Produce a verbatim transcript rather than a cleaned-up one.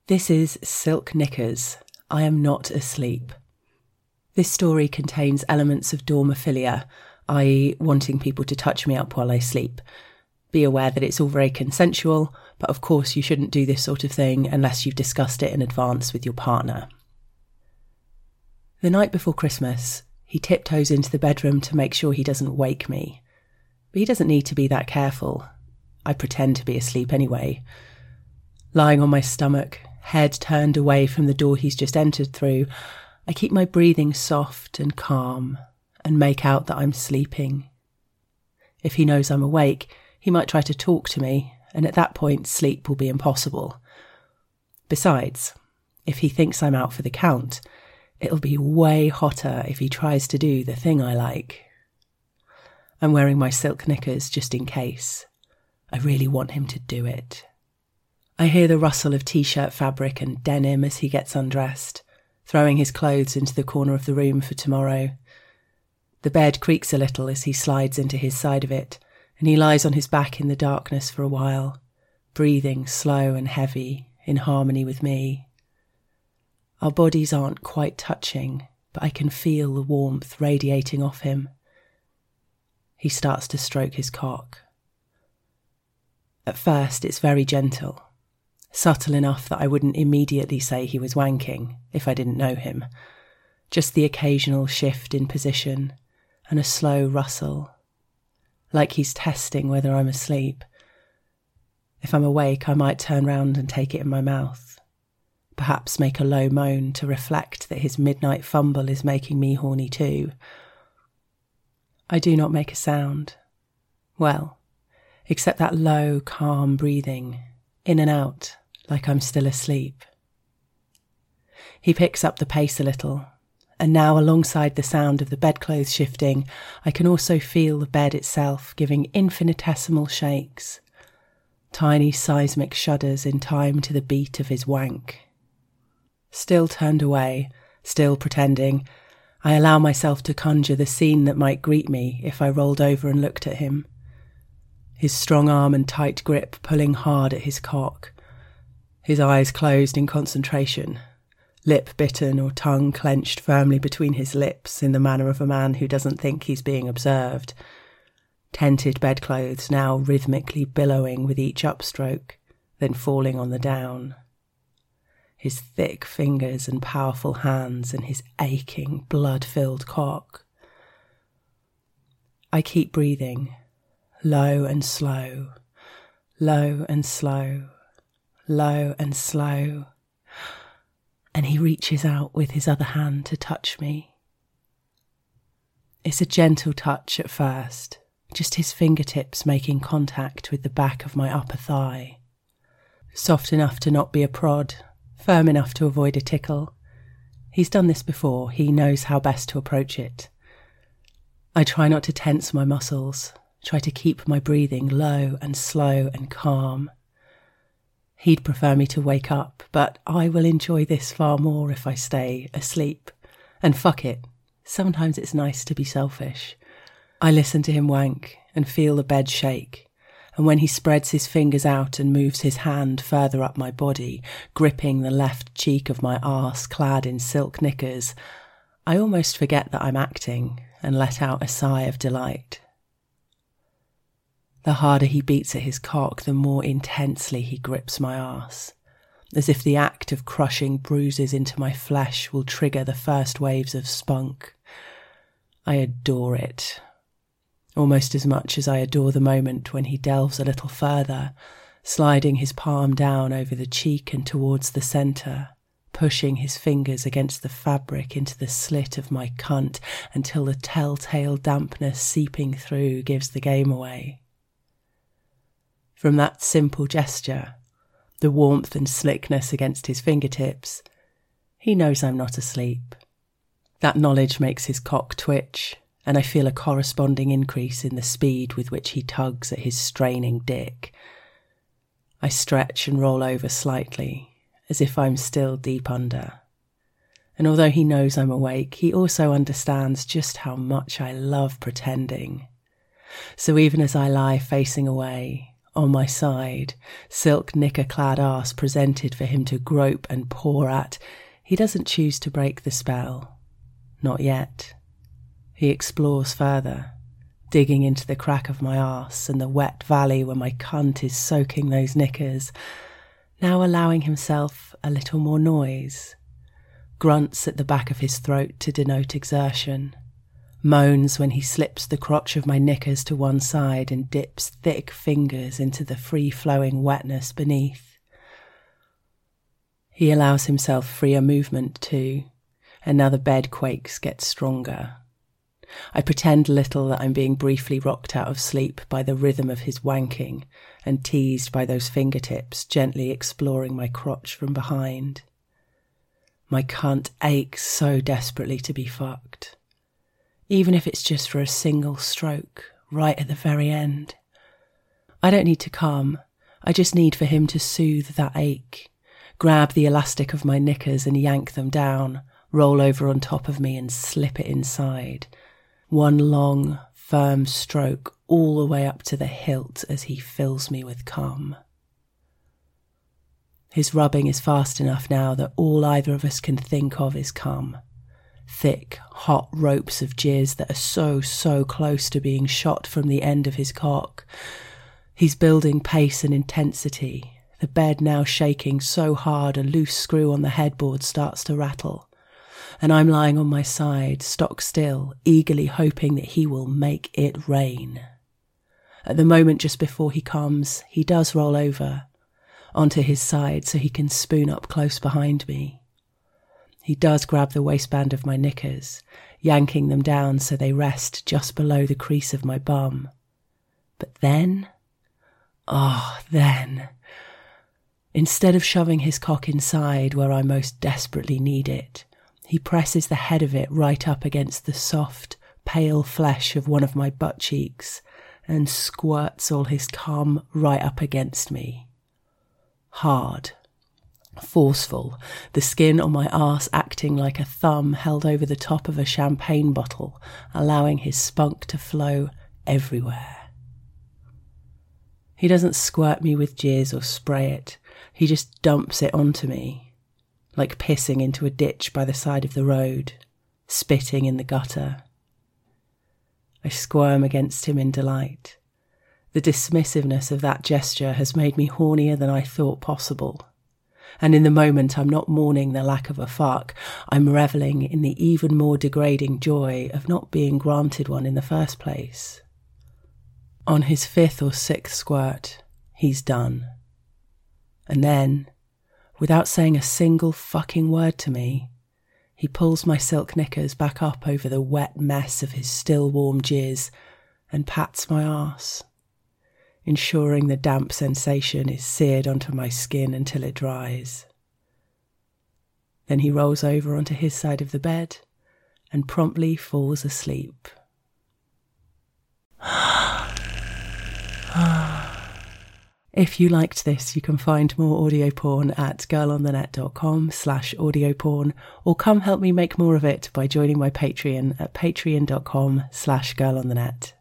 This is Silk Knickers, I Am Not Asleep. This story contains elements of dormophilia, that is wanting people to touch me up while I sleep. Be aware that it's all very consensual, but of course you shouldn't do this sort of thing unless you've discussed it in advance with your partner. The night before Christmas, he tiptoes into the bedroom to make sure he doesn't wake me. But he doesn't need to be that careful. I pretend to be asleep anyway. Lying on my stomach, head turned away from the door he's just entered through, I keep my breathing soft and calm and make out that I'm sleeping. If he knows I'm awake, he might try to talk to me, and at that point sleep will be impossible. Besides, if he thinks I'm out for the count, it'll be way hotter if he tries to do the thing I like. I'm wearing my silk knickers just in case. I really want him to do it. I hear the rustle of t-shirt fabric and denim as he gets undressed, throwing his clothes into the corner of the room for tomorrow. The bed creaks a little as he slides into his side of it, and he lies on his back in the darkness for a while, breathing slow and heavy, in harmony with me. Our bodies aren't quite touching, but I can feel the warmth radiating off him. He starts to stroke his cock. At first, it's very gentle, subtle enough that I wouldn't immediately say he was wanking if I didn't know him. Just the occasional shift in position and a slow rustle, like he's testing whether I'm asleep. If I'm awake, I might turn round and take it in my mouth, perhaps make a low moan to reflect that his midnight fumble is making me horny too. I do not make a sound. Well, except that low, calm breathing, in and out, like I'm still asleep. He picks up the pace a little, and now alongside the sound of the bedclothes shifting, I can also feel the bed itself giving infinitesimal shakes, tiny seismic shudders in time to the beat of his wank. Still turned away, still pretending, I allow myself to conjure the scene that might greet me if I rolled over and looked at him. His strong arm and tight grip pulling hard at his cock, his eyes closed in concentration, lip bitten or tongue clenched firmly between his lips in the manner of a man who doesn't think he's being observed. Tented bedclothes now rhythmically billowing with each upstroke, then falling on the down. His thick fingers and powerful hands and his aching, blood-filled cock. I keep breathing, low and slow, low and slow, low and slow. And he reaches out with his other hand to touch me. It's a gentle touch at first, just his fingertips making contact with the back of my upper thigh. Soft enough to not be a prod, firm enough to avoid a tickle. He's done this before, he knows how best to approach it. I try not to tense my muscles, try to keep my breathing low and slow and calm. He'd prefer me to wake up, but I will enjoy this far more if I stay asleep. And fuck it, sometimes it's nice to be selfish. I listen to him wank and feel the bed shake, and when he spreads his fingers out and moves his hand further up my body, gripping the left cheek of my arse clad in silk knickers, I almost forget that I'm acting and let out a sigh of delight. The harder he beats at his cock, the more intensely he grips my arse, as if the act of crushing bruises into my flesh will trigger the first waves of spunk. I adore it, almost as much as I adore the moment when he delves a little further, sliding his palm down over the cheek and towards the centre, pushing his fingers against the fabric into the slit of my cunt until the telltale dampness seeping through gives the game away. From that simple gesture, the warmth and slickness against his fingertips, he knows I'm not asleep. That knowledge makes his cock twitch, and I feel a corresponding increase in the speed with which he tugs at his straining dick. I stretch and roll over slightly, as if I'm still deep under. And although he knows I'm awake, he also understands just how much I love pretending. So even as I lie facing away, on my side, silk knicker-clad arse presented for him to grope and paw at, he doesn't choose to break the spell. Not yet. He explores further, digging into the crack of my arse and the wet valley where my cunt is soaking those knickers, now allowing himself a little more noise. Grunts at the back of his throat to denote exertion. Moans when he slips the crotch of my knickers to one side and dips thick fingers into the free-flowing wetness beneath. He allows himself freer movement too, and now the bed quakes get stronger. I pretend little that I'm being briefly rocked out of sleep by the rhythm of his wanking and teased by those fingertips gently exploring my crotch from behind. My cunt aches so desperately to be fucked. Even if it's just for a single stroke, right at the very end. I don't need to come. I just need for him to soothe that ache, grab the elastic of my knickers and yank them down, roll over on top of me and slip it inside. One long, firm stroke all the way up to the hilt as he fills me with cum. His rubbing is fast enough now that all either of us can think of is cum. Thick, hot ropes of jizz that are so, so close to being shot from the end of his cock. He's building pace and intensity, the bed now shaking so hard a loose screw on the headboard starts to rattle. And I'm lying on my side, stock still, eagerly hoping that he will make it rain. At the moment just before he comes, he does roll over onto his side so he can spoon up close behind me. He does grab the waistband of my knickers, yanking them down so they rest just below the crease of my bum. But then, oh, then, instead of shoving his cock inside where I most desperately need it, he presses the head of it right up against the soft, pale flesh of one of my butt cheeks and squirts all his cum right up against me. Hard, forceful, the skin on my arse acting like a thumb held over the top of a champagne bottle, allowing his spunk to flow everywhere. He doesn't squirt me with jizz or spray it, he just dumps it onto me. Like pissing into a ditch by the side of the road, spitting in the gutter. I squirm against him in delight. The dismissiveness of that gesture has made me hornier than I thought possible. And in the moment I'm not mourning the lack of a fuck, I'm revelling in the even more degrading joy of not being granted one in the first place. On his fifth or sixth squirt, he's done. And then, without saying a single fucking word to me, he pulls my silk knickers back up over the wet mess of his still warm jizz and pats my arse, ensuring the damp sensation is seared onto my skin until it dries. Then he rolls over onto his side of the bed and promptly falls asleep. If you liked this, you can find more audio porn at girlonthenet.com slash audio porn, or come help me make more of it by joining my Patreon at patreon.com slash girlonthenet.